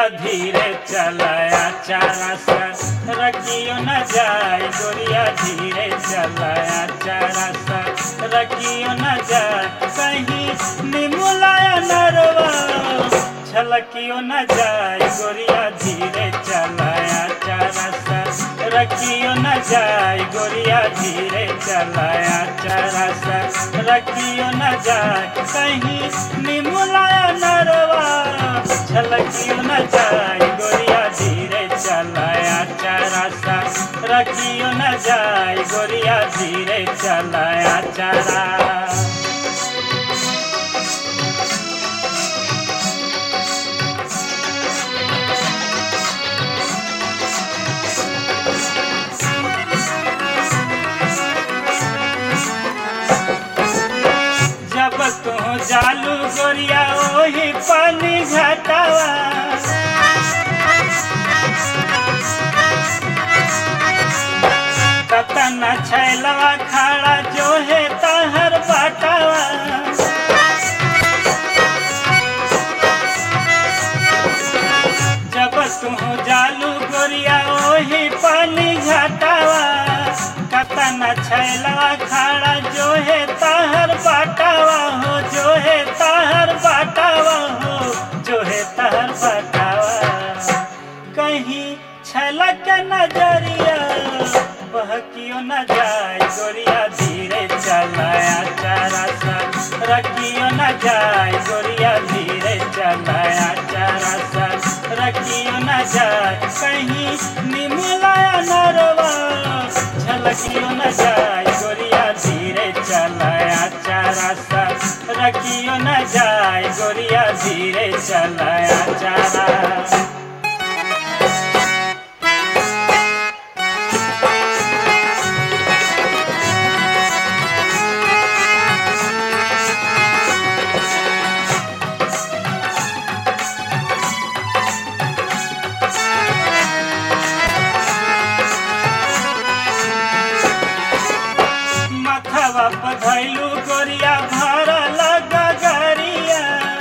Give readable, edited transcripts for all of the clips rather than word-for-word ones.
गोरिया धीरे चलाया चारा सा रखियो न जाए गोरिया धीरे चलाया चारा सा रखियो न जाए कहीं निमुलाया नरवा छलकियो न जाए गोरिया धीरे चलाया चारा सा रखियो न जाए गोरिया धीरे चलाया चारा सा रखियो न जाए कहीं निमुलाया नरवा छलकियो न जाए गोरिया धीरे चलाया चारा सा रखियो न जाए गोरिया धीरे चलाया चारा। जब तू जालू गोरिया ओही पानी घटावा कतना छैलवा खाड़ा जो है तहर बाटावा जब तू जालू गोरिया ओही पानी घटावा कतना छैलवा खाड़ा जो है तहर बाटावा हो जो है तहर बाटावा हो जो है तहर बाटावा कहीं छलक नजरिया बहकियो न जाए गोरिया धीरे चलाया चारा सा रखियो न जाए गोरिया धीरे चलाया चारा सा रखियो न जाए कहीं निमुलाया नरवा छलकियो न जाए गोरिया धीरे चलाया चारा सा रखियो न जाए गोरिया धीरे चलाया चारा। धैलू गोरिया भरा लगा गरिया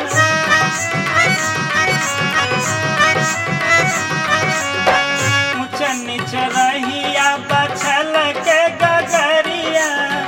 ऊंच नीच रहिया बछल के गगरिया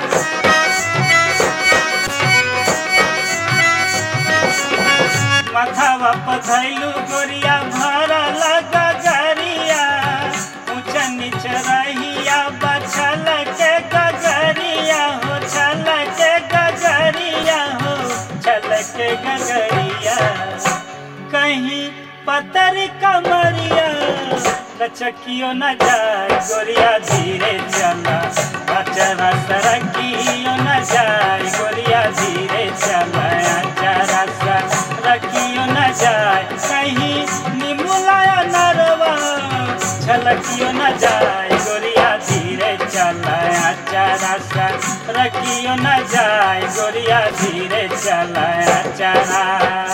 मथवा पधैलू गोरिया भरा लगा गरिया ऊंच नीच रहिया बछल के गगरिया हो छल के गगरिया हो छल के गगरिया कहीं पतर कमरिया लचकियो न जाए गोरिया धीरे चला अचरा सरकियो न जाए गोरिया धीरे चलाया चारा सा रखियो न जाए कहीं निमुलाया नरवा छलकियो न जाए गोरिया धीरे चलाया चारा सा रखियो न जाए गोरिया धीरे चलाया चारा।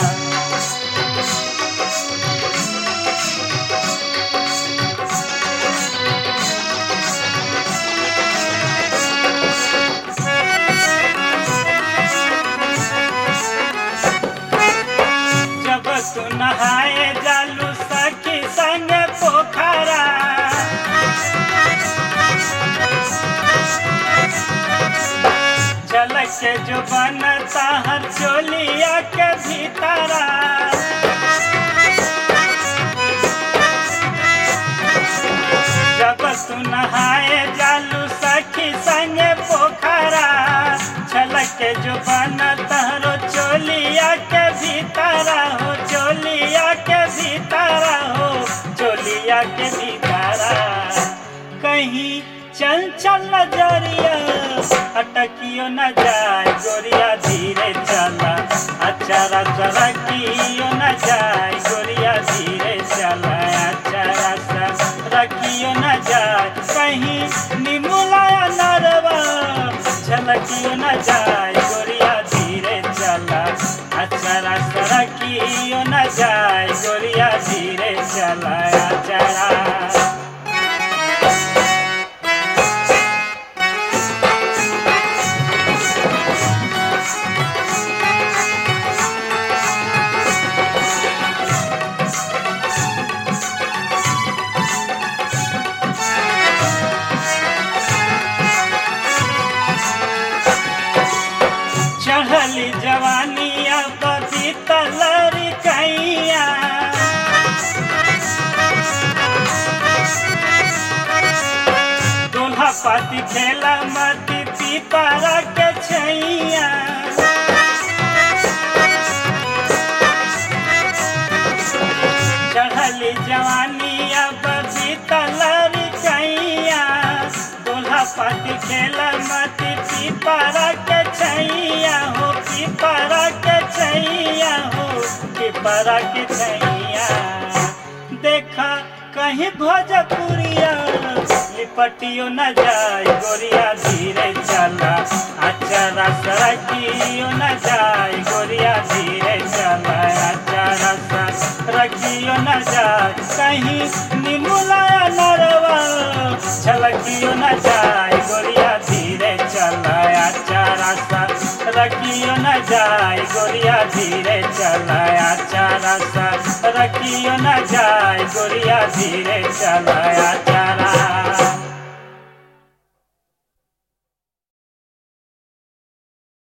जब तू नहाए जालू सखी संग पोखरा झलक के जो बनता हर चोलिया के भीतरा जब तू नहाए जालू सखी संग पोखरा झलक के जो बनता रो चोलिया के भीतरा हो चोलिया के भीतरा हो चोलिया के भीतरा कहीं चंचल नजरिया अटकियो न जाए गोरिया धीरे चला अचारा रखियो न जाए गोरिया धीरे चला अचारा सा रखियो न जाए कहीं निमुलाया नरवा छलकियो न जाए गोरिया धीरे चला अचारा सा रखियो न जाए गोरिया धीरे चला अचारा। पाती खेला मती पीपरा के छैया चढ़ली जवानी अब बीतल कैया दूल्हा पाती खेला मती पीपरा के छैया हो पीपरा के छैया हो पीपरा के छैया देखा कहीं भोजपुरिया लिपटियो न जाए गोरिया धीरे चला अचारा सरकियो न जाए गोरिया धीरे चला अचारा सरकियो न जाए कहीं निमुलाया नरवा छलकियो न जाए गोरिया धीरे चला अचारा सरकियो न जाए गोरिया धीरे चला अचारा सरकियो न जाए गोरिया धीरे चला